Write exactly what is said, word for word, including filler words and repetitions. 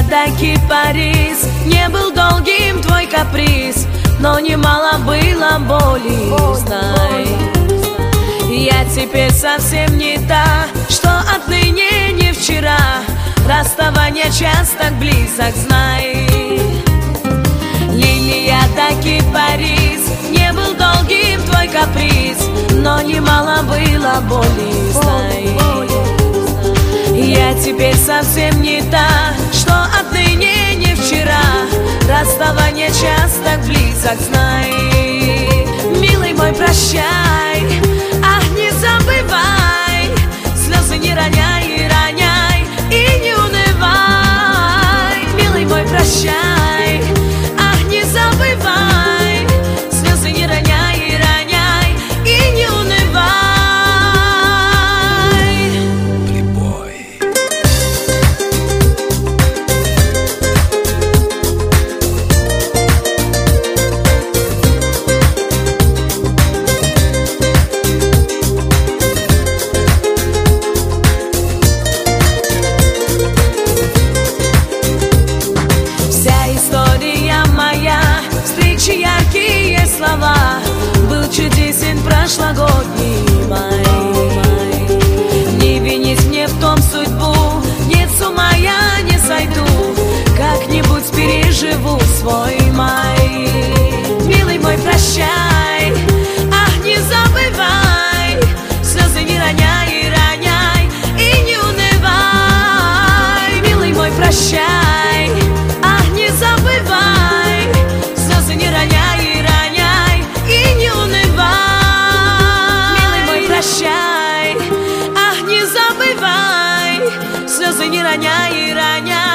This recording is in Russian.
таки Парис. Не был долгим твой каприз, но немало было боли, знай. Я теперь совсем не та, что отныне не вчера. Расставание час так близок, знай. Лилия таки Парис. Не был долгим твой каприз, но немало было боли, знай. Я теперь совсем не та, что отныне не вчера. Расставание час так близок, знай. Милый мой, прощай, ах, не забывай. Слезы не роняй, роняй и не унывай. Милый мой, прощай, ах, не забывай. Слезы не роняй, роняй и не унывай. Яркие слова, был чудесен прошлогодний май. Не винить мне в том судьбу, нет, с ума я не сойду. Как-нибудь переживу свой май. Милый мой, прощай, ах, не забывай. Слезы не роняй, роняй и не унывай. Милый мой, прощай, ах, не забывай. Слезы не роняй, роняй и не унывай. Милый мой, прощай, ах, не забывай. Слезы не роняй, роняй.